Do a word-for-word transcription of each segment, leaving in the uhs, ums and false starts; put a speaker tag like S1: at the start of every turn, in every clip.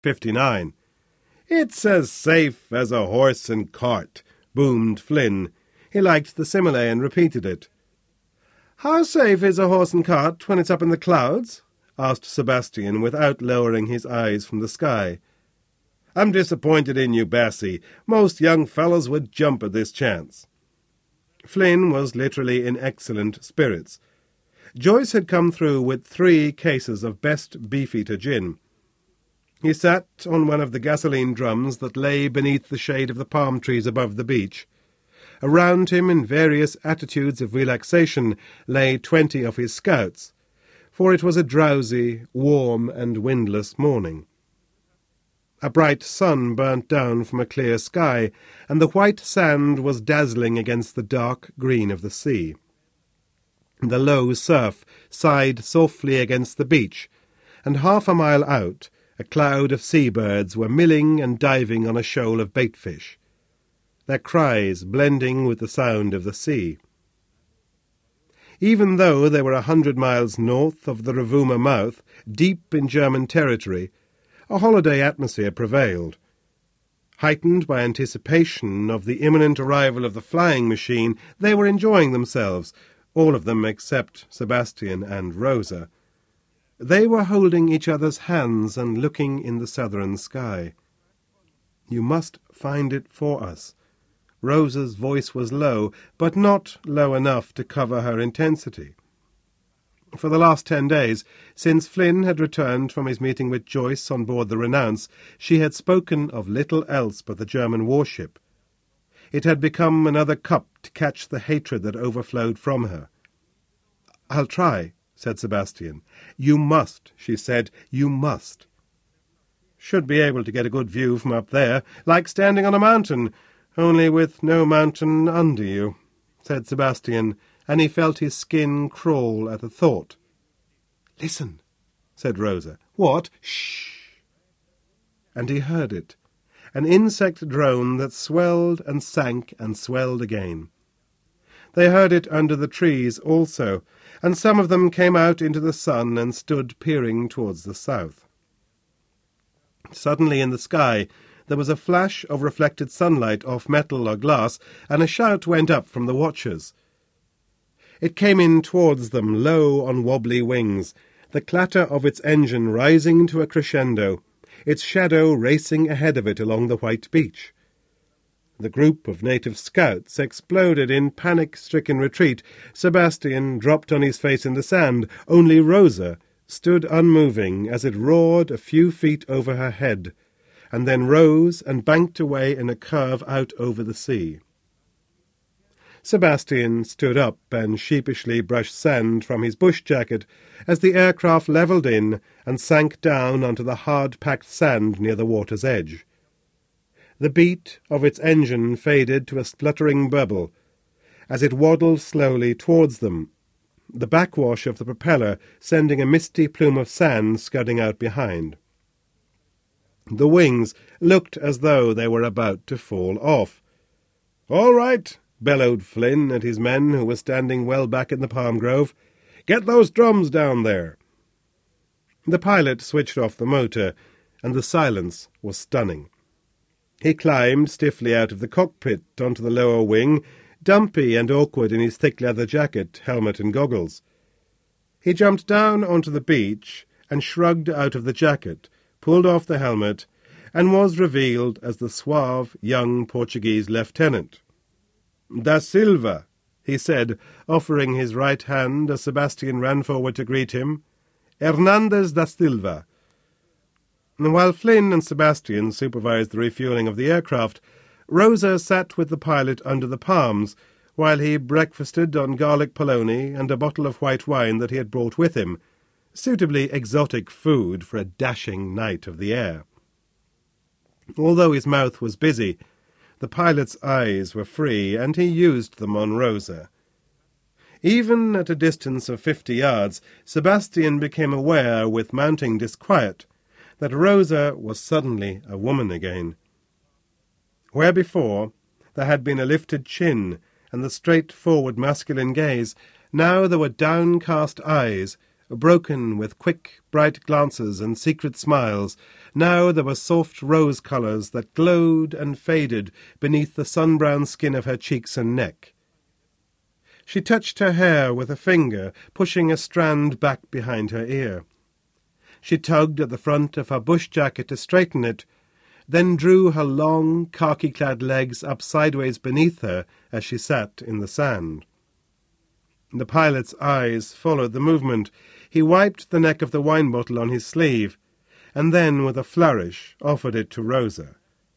S1: fifty-nine. "It's as safe as a horse and cart," boomed Flynn. He liked the simile and repeated it. "How safe is a horse and cart when it's up in the clouds?" asked Sebastian, without lowering his eyes from the sky. "I'm disappointed in you, Bassy. Most young fellows would jump at this chance." Flynn was literally in excellent spirits. Joyce had come through with three cases of best Beefeater gin. He sat on one of the gasoline drums that lay beneath the shade of the palm trees above the beach. Around him, in various attitudes of relaxation, lay twenty of his scouts, for it was a drowsy, warm, and windless morning. A bright sun burnt down from a clear sky, and the white sand was dazzling against the dark green of the sea. The low surf sighed softly against the beach, and half a mile out a cloud of sea-birds were milling and diving on a shoal of baitfish, their cries blending with the sound of the sea. Even though they were a hundred miles north of the Rovuma mouth, deep in German territory, a holiday atmosphere prevailed. Heightened by anticipation of the imminent arrival of the flying machine, they were enjoying themselves, all of them except Sebastian and Rosa. They were holding each other's hands and looking in the southern sky. "You must find it for us." Rosa's voice was low, but not low enough to cover her intensity. For the last ten days, since Flynn had returned from his meeting with Joyce on board the Renounce, she had spoken of little else but the German warship. It had become another cup to catch the hatred that overflowed from her. "I'll try," said Sebastian. "You must," she said. "You must." "Should be able to get a good view from up there, like standing on a mountain, only with no mountain under you," said Sebastian, and he felt his skin crawl at the thought. "Listen," said Rosa. "What?" "Shh!" And he heard it, an insect drone that swelled and sank and swelled again. They heard it under the trees also, and some of them came out into the sun and stood peering towards the south. Suddenly in the sky there was a flash of reflected sunlight off metal or glass, and a shout went up from the watchers. It came in towards them, low on wobbly wings, the clatter of its engine rising to a crescendo, its shadow racing ahead of it along the white beach. The group of native scouts exploded in panic-stricken retreat. Sebastian dropped on his face in the sand. Only Rosa stood unmoving as it roared a few feet over her head, and then rose and banked away in a curve out over the sea. Sebastian stood up and sheepishly brushed sand from his bush jacket as the aircraft levelled in and sank down onto the hard-packed sand near the water's edge. The beat of its engine faded to a spluttering burble as it waddled slowly towards them, the backwash of the propeller sending a misty plume of sand scudding out behind. The wings looked as though they were about to fall off. "All right," bellowed Flynn at his men, who were standing well back in the palm grove. "Get those drums down there." The pilot switched off the motor, and the silence was stunning. He climbed stiffly out of the cockpit onto the lower wing, dumpy and awkward in his thick leather jacket, helmet and goggles. He jumped down onto the beach and shrugged out of the jacket, pulled off the helmet, and was revealed as the suave young Portuguese lieutenant. "Da Silva," he said, offering his right hand as Sebastian ran forward to greet him. "Hernandez da Silva." While Flynn and Sebastian supervised the refueling of the aircraft, Rosa sat with the pilot under the palms, while he breakfasted on garlic polony and a bottle of white wine that he had brought with him, suitably exotic food for a dashing knight of the air. Although his mouth was busy, the pilot's eyes were free, and he used them on Rosa. Even at a distance of fifty yards, Sebastian became aware, with mounting disquiet, that Rosa was suddenly a woman again. Where before there had been a lifted chin and the straightforward masculine gaze, now there were downcast eyes, broken with quick, bright glances and secret smiles. Now there were soft rose colours that glowed and faded beneath the sun-brown skin of her cheeks and neck. She touched her hair with a finger, pushing a strand back behind her ear. She tugged at the front of her bush jacket to straighten it, then drew her long, khaki-clad legs up sideways beneath her as she sat in the sand. The pilot's eyes followed the movement. He wiped the neck of the wine bottle on his sleeve, and then, with a flourish, offered it to Rosa.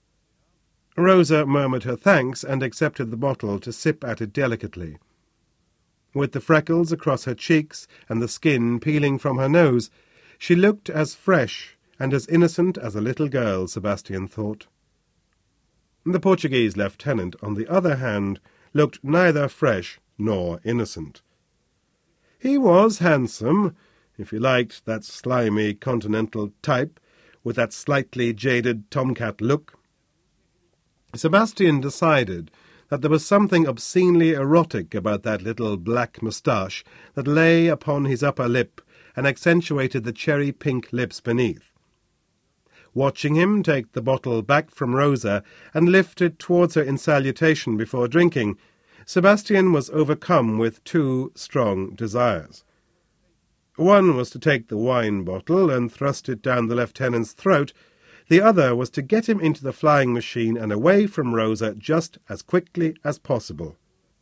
S1: Rosa murmured her thanks and accepted the bottle to sip at it delicately. With the freckles across her cheeks and the skin peeling from her nose, she looked as fresh and as innocent as a little girl, Sebastian thought. The Portuguese lieutenant, on the other hand, looked neither fresh nor innocent. He was handsome, if you liked that slimy continental type, with that slightly jaded tomcat look. Sebastian decided that there was something obscenely erotic about that little black moustache that lay upon his upper lip and accentuated the cherry-pink lips beneath. Watching him take the bottle back from Rosa and lift it towards her in salutation before drinking, Sebastian was overcome with two strong desires. One was to take the wine bottle and thrust it down the lieutenant's throat. The other was to get him into the flying machine and away from Rosa just as quickly as possible.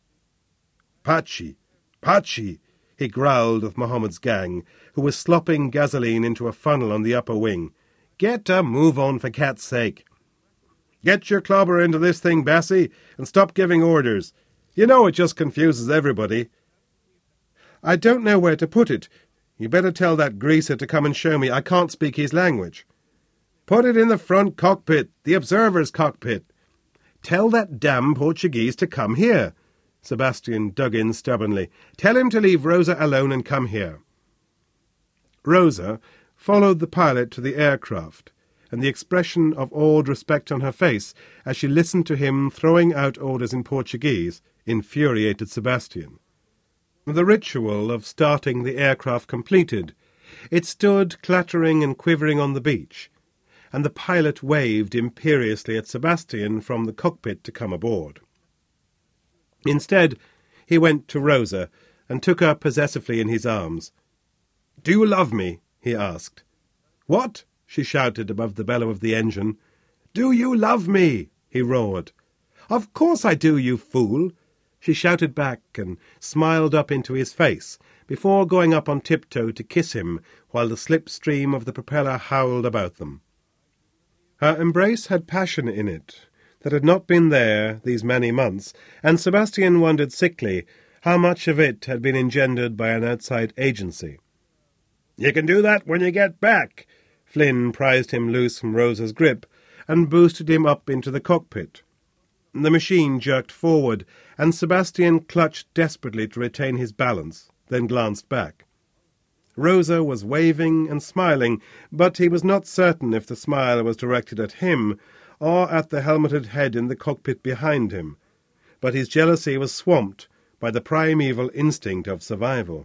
S1: "Pachi! Pachi!" he growled of Mohammed's gang, who was slopping gasoline into a funnel on the upper wing. "Get a move on, for cat's sake! Get your clobber into this thing, Bessie, and stop giving orders. You know it just confuses everybody." "I don't know where to put it. You better tell that greaser to come and show me. I can't speak his language." "Put it in the front cockpit, the observer's cockpit." "Tell that damn Portuguese to come here." Sebastian dug in stubbornly. "Tell him to leave Rosa alone and come here." Rosa followed the pilot to the aircraft, and the expression of awed respect on her face as she listened to him throwing out orders in Portuguese infuriated Sebastian. The ritual of starting the aircraft completed, it stood clattering and quivering on the beach, and the pilot waved imperiously at Sebastian from the cockpit to come aboard. Instead, he went to Rosa and took her possessively in his arms. "Do you love me?" he asked. "What?" she shouted above the bellow of the engine. "Do you love me?" he roared. "Of course I do, you fool!" She shouted back and smiled up into his face, before going up on tiptoe to kiss him while the slipstream of the propeller howled about them. Her embrace had passion in it that had not been there these many months, and Sebastian wondered sickly how much of it had been engendered by an outside agency. "You can do that when you get back." Flynn prized him loose from Rosa's grip and boosted him up into the cockpit. The machine jerked forward, and Sebastian clutched desperately to retain his balance, then glanced back. Rosa was waving and smiling, but he was not certain if the smile was directed at him or at the helmeted head in the cockpit behind him, but his jealousy was swamped by the primeval instinct of survival.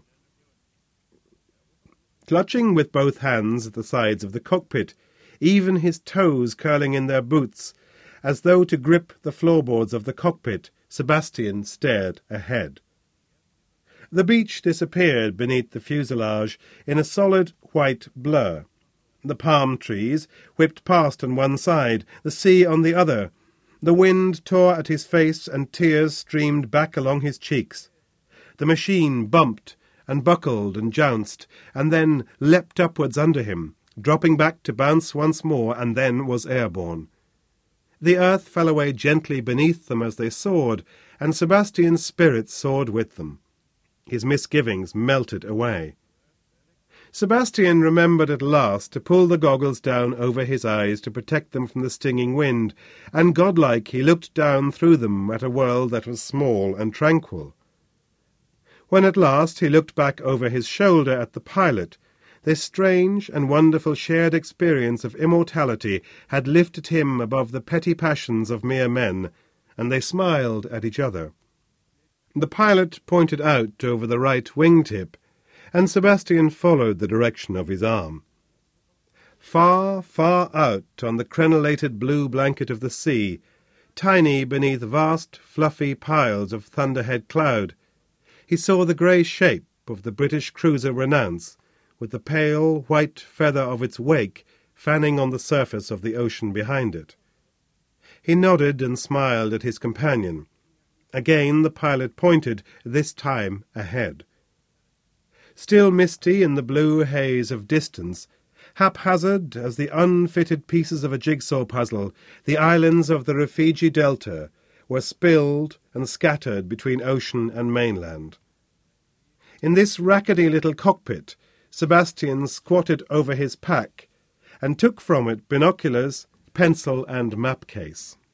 S1: Clutching with both hands at the sides of the cockpit, even his toes curling in their boots, as though to grip the floorboards of the cockpit, Sebastian stared ahead. The beach disappeared beneath the fuselage in a solid white blur. The palm trees whipped past on one side, the sea on the other. The wind tore at his face and tears streamed back along his cheeks. The machine bumped and buckled and jounced, and then leapt upwards under him, dropping back to bounce once more, and then was airborne. The earth fell away gently beneath them as they soared, and Sebastian's spirits soared with them. His misgivings melted away. Sebastian remembered at last to pull the goggles down over his eyes to protect them from the stinging wind, and godlike he looked down through them at a world that was small and tranquil. When at last he looked back over his shoulder at the pilot, this strange and wonderful shared experience of immortality had lifted him above the petty passions of mere men, and they smiled at each other. The pilot pointed out over the right wing-tip, and Sebastian followed the direction of his arm. Far, far out on the crenellated blue blanket of the sea, tiny beneath vast, fluffy piles of thunderhead cloud, he saw the grey shape of the British cruiser Renounce, with the pale white feather of its wake fanning on the surface of the ocean behind it. He nodded and smiled at his companion. Again the pilot pointed, this time ahead. Still misty in the blue haze of distance, haphazard as the unfitted pieces of a jigsaw puzzle, the islands of the Rufiji Delta were spilled and scattered between ocean and mainland. In this rackety little cockpit, Sebastian squatted over his pack and took from it binoculars, pencil and map case.